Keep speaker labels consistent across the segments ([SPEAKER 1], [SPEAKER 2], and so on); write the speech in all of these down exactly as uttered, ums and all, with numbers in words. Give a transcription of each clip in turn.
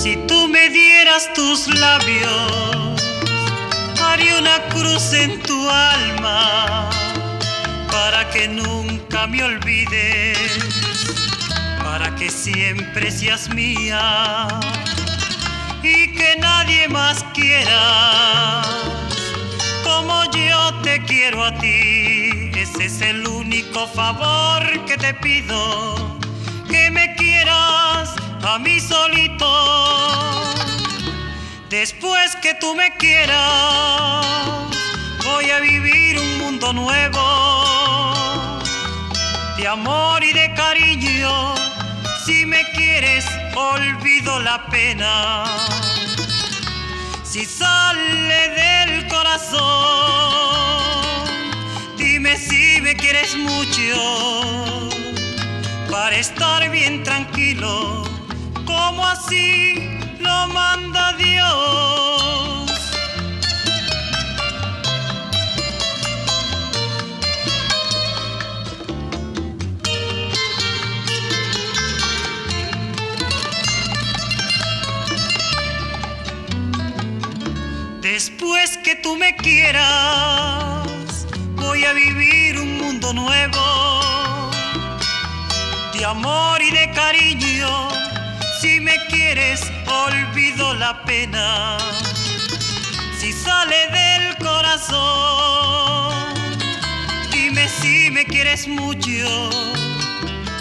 [SPEAKER 1] Si tú me dieras tus labios, haría una cruz en tu alma para que nunca me olvides, para que siempre seas mía y que nadie más quiera como yo te quiero a ti. Ese es el único favor que te pido, que me quieras a mí solito. Después que tú me quieras, voy a vivir un mundo nuevo de amor y de cariño. Si me quieres, olvido la pena. Si sale del corazón, dime si me quieres mucho, para estar bien tranquilo, como así lo manda Dios. Después que tú me quieras, voy a vivir un mundo nuevo de amor y de cariño. Si me quieres, olvido la pena. Si sale del corazón, dime si me quieres mucho,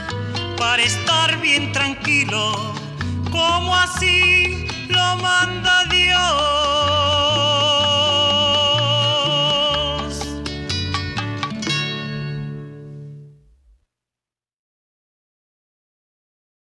[SPEAKER 1] para estar bien tranquilo, como así lo manda